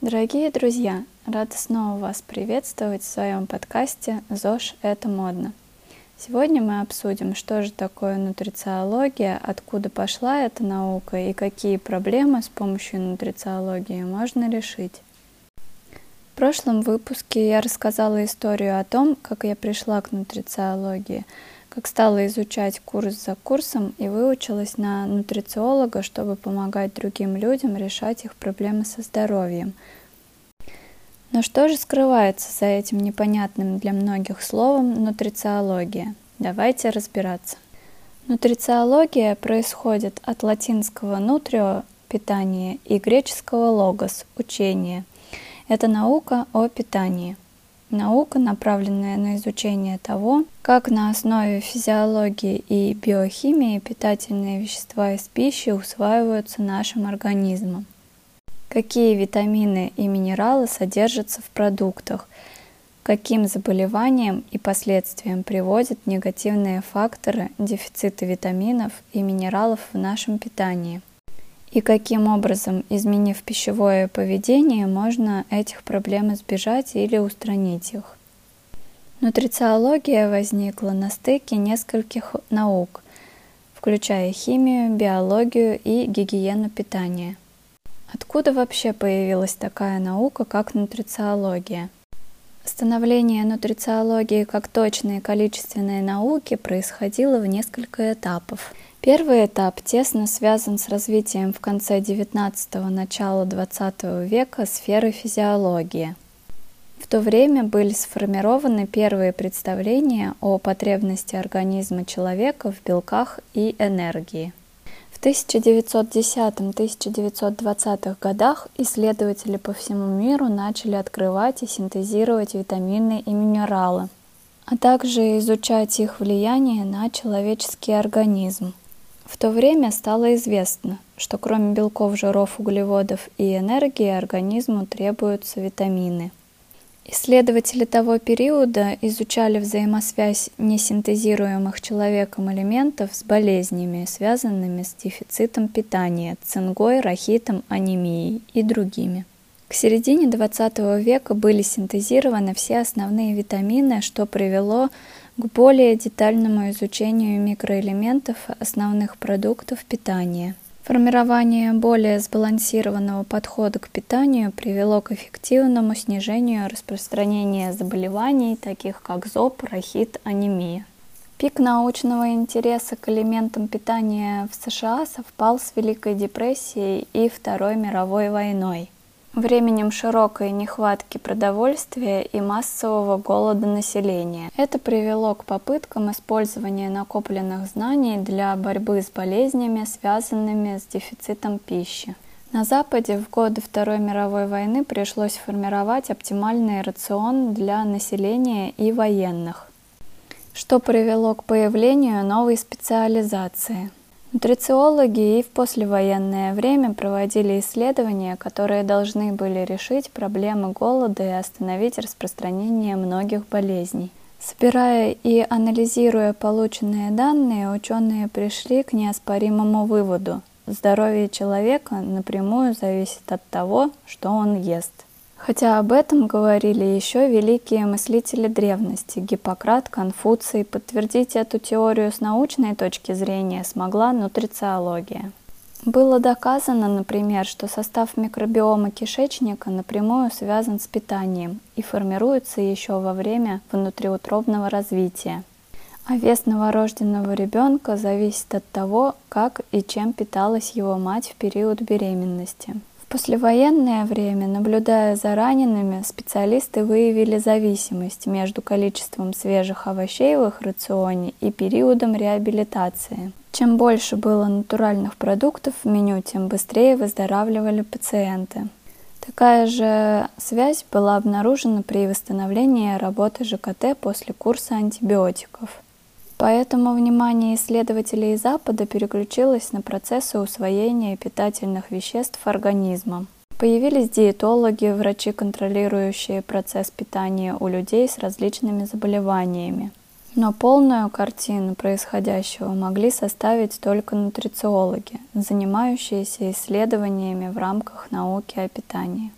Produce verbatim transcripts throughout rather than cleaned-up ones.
Дорогие друзья, рада снова вас приветствовать в своем подкасте «ЗОЖ – это модно». Сегодня мы обсудим, что же такое нутрициология, откуда пошла эта наука и какие проблемы с помощью нутрициологии можно решить. В прошлом выпуске я рассказала историю о том, как я пришла к нутрициологии, как стала изучать курс за курсом и выучилась на нутрициолога, чтобы помогать другим людям решать их проблемы со здоровьем. Но что же скрывается за этим непонятным для многих словом нутрициология? Давайте разбираться. Нутрициология происходит от латинского nutrio – питание и греческого logos – учение. Это наука о питании. Наука, направленная на изучение того, как на основе физиологии и биохимии питательные вещества из пищи усваиваются нашим организмом. Какие витамины и минералы содержатся в продуктах, к каким заболеваниям и последствиям приводят негативные факторы дефицита витаминов и минералов в нашем питании, и каким образом, изменив пищевое поведение, можно этих проблем избежать или устранить их. Нутрициология возникла на стыке нескольких наук, включая химию, биологию и гигиену питания. Откуда вообще появилась такая наука, как нутрициология? Становление нутрициологии как точной количественной науки происходило в несколько этапов. Первый этап тесно связан с развитием в конце девятнадцатого – начала двадцатого века сферы физиологии. В то время были сформированы первые представления о потребности организма человека в белках и энергии. В тысяча девятьсот десятом — тысяча девятьсот двадцатых годах исследователи по всему миру начали открывать и синтезировать витамины и минералы, а также изучать их влияние на человеческий организм. В то время стало известно, что кроме белков, жиров, углеводов и энергии организму требуются витамины. Исследователи того периода изучали взаимосвязь несинтезируемых человеком элементов с болезнями, связанными с дефицитом питания, цингой, рахитом, анемией и другими. К середине двадцатого века были синтезированы все основные витамины, что привело к более детальному изучению микроэлементов основных продуктов питания. Формирование более сбалансированного подхода к питанию привело к эффективному снижению распространения заболеваний, таких как зоб, рахит, анемия. Пик научного интереса к элементам питания в США совпал с Великой депрессией и Второй мировой войной, временем широкой нехватки продовольствия и массового голода населения. Это привело к попыткам использования накопленных знаний для борьбы с болезнями, связанными с дефицитом пищи. На Западе в годы Второй мировой войны пришлось формировать оптимальный рацион для населения и военных, что привело к появлению новой специализации. Нутрициологи и в послевоенное время проводили исследования, которые должны были решить проблемы голода и остановить распространение многих болезней. Собирая и анализируя полученные данные, ученые пришли к неоспоримому выводу: здоровье человека напрямую зависит от того, что он ест. Хотя об этом говорили еще великие мыслители древности – Гиппократ, Конфуций, подтвердить эту теорию с научной точки зрения смогла нутрициология. Было доказано, например, что состав микробиома кишечника напрямую связан с питанием и формируется еще во время внутриутробного развития. А вес новорожденного ребенка зависит от того, как и чем питалась его мать в период беременности. В послевоенное время, наблюдая за ранеными, специалисты выявили зависимость между количеством свежих овощей в их рационе и периодом реабилитации. Чем больше было натуральных продуктов в меню, тем быстрее выздоравливали пациенты. Такая же связь была обнаружена при восстановлении работы ЖКТ после курса антибиотиков. Поэтому внимание исследователей Запада переключилось на процессы усвоения питательных веществ организмом. Появились диетологи, врачи, контролирующие процесс питания у людей с различными заболеваниями. Но полную картину происходящего могли составить только нутрициологи, занимающиеся исследованиями в рамках науки о питании.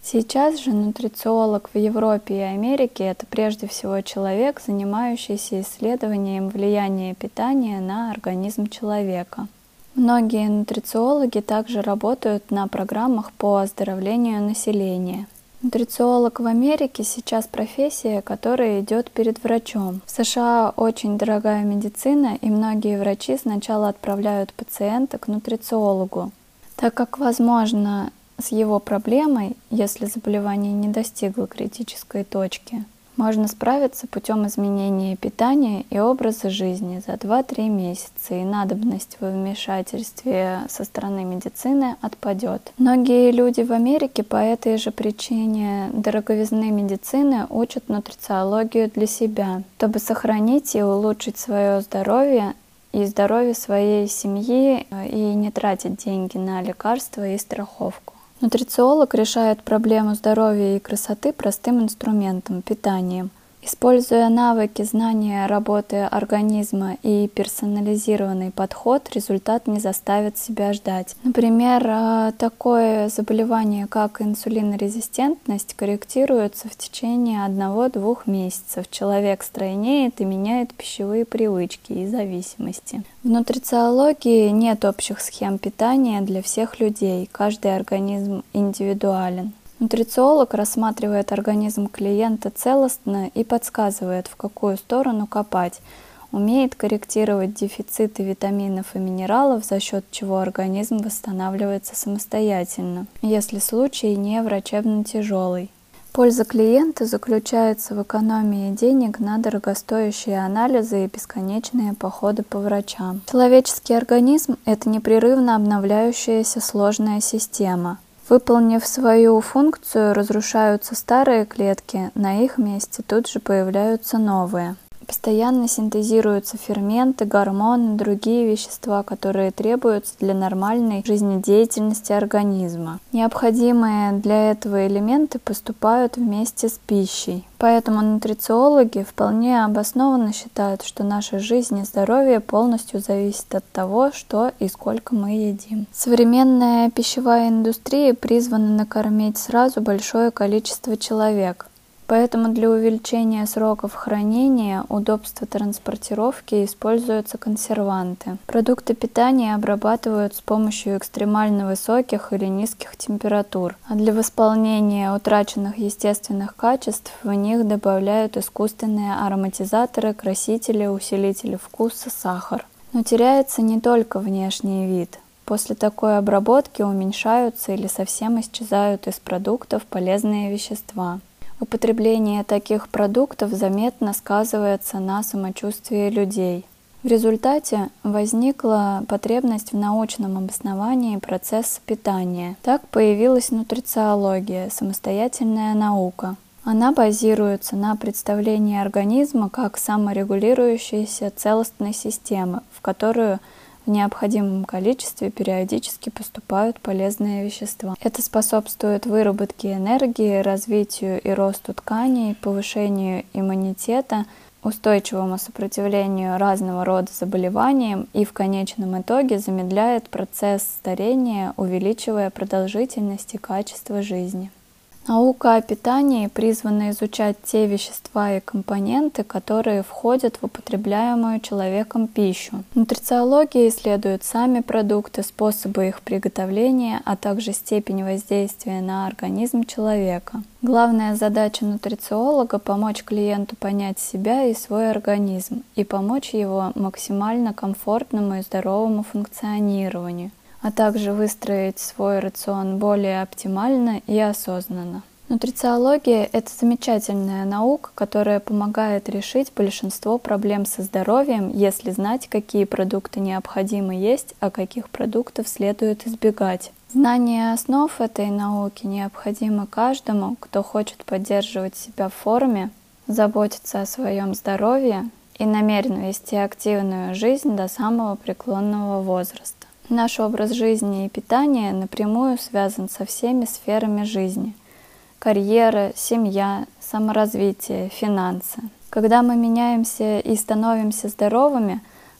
Сейчас же нутрициолог в Европе и Америке – это прежде всего человек, занимающийся исследованием влияния питания на организм человека. Многие нутрициологи также работают на программах по оздоровлению населения. Нутрициолог в Америке сейчас профессия, которая идет перед врачом. В США очень дорогая медицина, и многие врачи сначала отправляют пациента к нутрициологу, так как, возможно, с его проблемой, если заболевание не достигло критической точки, можно справиться путем изменения питания и образа жизни за два-три месяца, и надобность в вмешательстве со стороны медицины отпадет. Многие люди в Америке по этой же причине дороговизны медицины учат нутрициологию для себя, чтобы сохранить и улучшить свое здоровье и здоровье своей семьи и не тратить деньги на лекарства и страховку. Нутрициолог решает проблему здоровья и красоты простым инструментом – питанием. Используя навыки, знания работы организма и персонализированный подход, результат не заставит себя ждать. Например, такое заболевание, как инсулинорезистентность, корректируется в течение одного-двух месяцев. Человек стройнеет и меняет пищевые привычки и зависимости. В нутрициологии нет общих схем питания для всех людей, каждый организм индивидуален. Нутрициолог рассматривает организм клиента целостно и подсказывает, в какую сторону копать, умеет корректировать дефициты витаминов и минералов, за счет чего организм восстанавливается самостоятельно, если случай не врачебно тяжелый. Польза клиента заключается в экономии денег на дорогостоящие анализы и бесконечные походы по врачам. Человеческий организм – это непрерывно обновляющаяся сложная система. Выполнив свою функцию, разрушаются старые клетки, на их месте тут же появляются новые. Постоянно синтезируются ферменты, гормоны, другие вещества, которые требуются для нормальной жизнедеятельности организма. Необходимые для этого элементы поступают вместе с пищей. Поэтому нутрициологи вполне обоснованно считают, что наша жизнь и здоровье полностью зависит от того, что и сколько мы едим. Современная пищевая индустрия призвана накормить сразу большое количество человек. Поэтому для увеличения сроков хранения, удобства транспортировки используются консерванты. Продукты питания обрабатывают с помощью экстремально высоких или низких температур, а для восполнения утраченных естественных качеств в них добавляют искусственные ароматизаторы, красители, усилители вкуса, сахар. Но теряется не только внешний вид. После такой обработки уменьшаются или совсем исчезают из продуктов полезные вещества. Употребление таких продуктов заметно сказывается на самочувствии людей. В результате возникла потребность в научном обосновании процесса питания. Так появилась нутрициология, самостоятельная наука. Она базируется на представлении организма как саморегулирующейся целостной системы, в которую в необходимом количестве периодически поступают полезные вещества. Это способствует выработке энергии, развитию и росту тканей, повышению иммунитета, устойчивому сопротивлению разного рода заболеваниям и в конечном итоге замедляет процесс старения, увеличивая продолжительность и качество жизни. Наука о питании призвана изучать те вещества и компоненты, которые входят в употребляемую человеком пищу. Нутрициология исследует сами продукты, способы их приготовления, а также степень воздействия на организм человека. Главная задача нутрициолога – помочь клиенту понять себя и свой организм и помочь его максимально комфортному и здоровому функционированию, а также выстроить свой рацион более оптимально и осознанно. Нутрициология – это замечательная наука, которая помогает решить большинство проблем со здоровьем, если знать, какие продукты необходимо есть, а каких продуктов следует избегать. Знание основ этой науки необходимо каждому, кто хочет поддерживать себя в форме, заботиться о своем здоровье и намерен вести активную жизнь до самого преклонного возраста. Наш образ жизни и питания напрямую связан со всеми сферами жизни. Карьера, семья, саморазвитие, финансы. Когда мы меняемся и становимся здоровыми,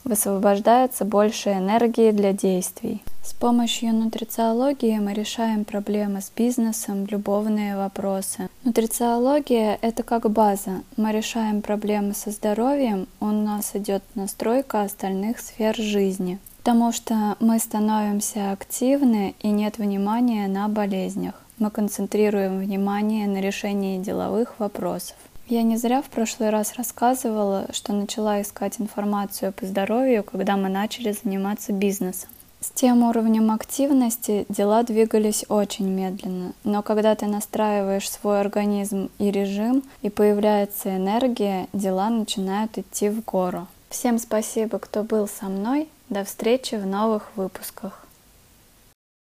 высвобождается больше энергии для действий. С помощью нутрициологии мы решаем проблемы с бизнесом, любовные вопросы. Нутрициология – это как база. Мы решаем проблемы со здоровьем, у нас идет настройка остальных сфер жизни. Потому что мы становимся активны и нет внимания на болезнях. Мы концентрируем внимание на решении деловых вопросов. Я не зря в прошлый раз рассказывала, что начала искать информацию по здоровью, когда мы начали заниматься бизнесом. С тем уровнем активности дела двигались очень медленно, но когда ты настраиваешь свой организм и режим, и появляется энергия, дела начинают идти в гору. Всем спасибо, кто был со мной. До встречи в новых выпусках.